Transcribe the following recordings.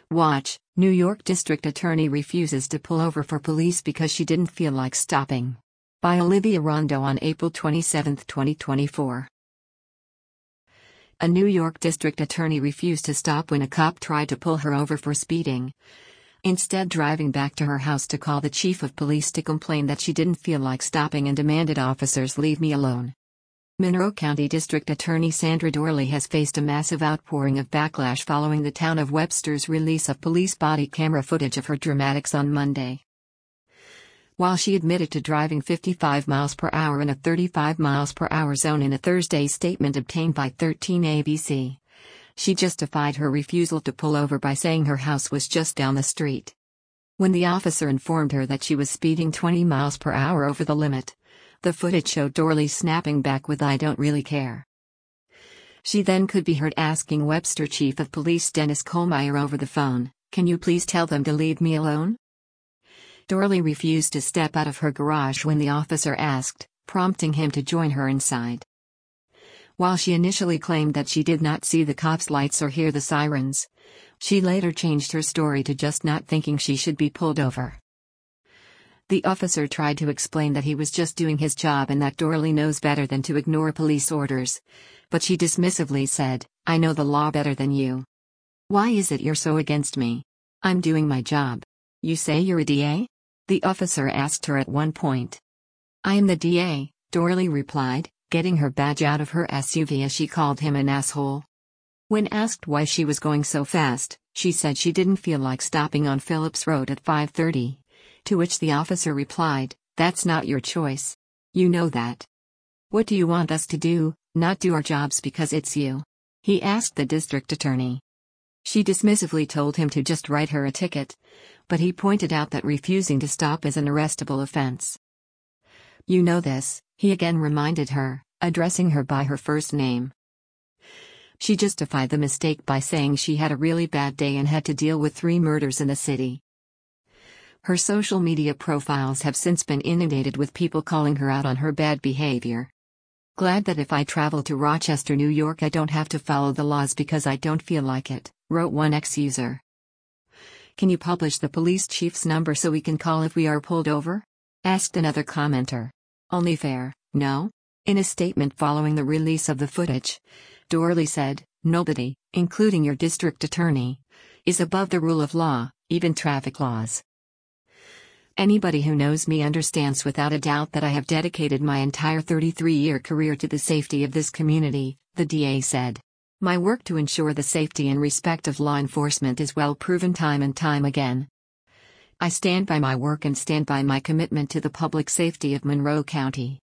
Watch, New York District Attorney refuses to pull over for police because she didn't feel like stopping. By Olivia Rondo on April 27, 2024. A New York District Attorney refused to stop when a cop tried to pull her over for speeding. Instead, driving back to her house to call the chief of police to complain that she didn't feel like stopping and demanded officers leave me alone. Monroe County District Attorney Sandra Dorley has faced a massive outpouring of backlash following the town of Webster's release of police body camera footage of her dramatics on Monday. While she admitted to driving 55 miles per hour in a 35 miles per hour zone in a Thursday statement obtained by 13 ABC, she justified her refusal to pull over by saying her house was just down the street. When the officer informed her that she was speeding 20 miles per hour over the limit, the footage showed Dorley snapping back with "I don't really care." She then could be heard asking Webster Chief of Police Dennis Kohlmeyer over the phone, "Can you please tell them to leave me alone?" Dorley refused to step out of her garage when the officer asked, prompting him to join her inside. While she initially claimed that she did not see the cops' lights or hear the sirens, she later changed her story to just not thinking she should be pulled over. The officer tried to explain that he was just doing his job and that Dorley knows better than to ignore police orders, but she dismissively said, "I know the law better than you. Why is it you're so against me? I'm doing my job." "You say you're a DA?" the officer asked her at one point. "I am the DA," Dorley replied, getting her badge out of her SUV as she called him an asshole. When asked why she was going so fast, she said she didn't feel like stopping on Phillips Road at 5:30. To which the officer replied, "That's not your choice. You know that. What do you want us to do, not do our jobs because it's you?" he asked the district attorney. She dismissively told him to just write her a ticket, but he pointed out that refusing to stop is an arrestable offense. "You know this," he again reminded her, addressing her by her first name. She justified the mistake by saying she had a really bad day and had to deal with 3 murders in the city. Her social media profiles have since been inundated with people calling her out on her bad behavior. "Glad that if I travel to Rochester, New York, I don't have to follow the laws because I don't feel like it," wrote one ex-user. "Can you publish the police chief's number so we can call if we are pulled over?" asked another commenter. "Only fair, no?" In a statement following the release of the footage, Dorley said, "Nobody, including your district attorney, is above the rule of law, even traffic laws. Anybody who knows me understands without a doubt that I have dedicated my entire 33-year career to the safety of this community," the DA said. "My work to ensure the safety and respect of law enforcement is well proven time and time again. I stand by my work and stand by my commitment to the public safety of Monroe County."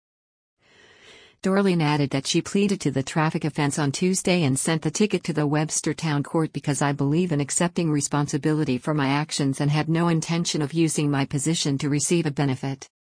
Dorley added that she pleaded to the traffic offense on Tuesday and sent the ticket to the Webster Town Court because I believe in accepting responsibility for my actions and had no intention of using my position to receive a benefit.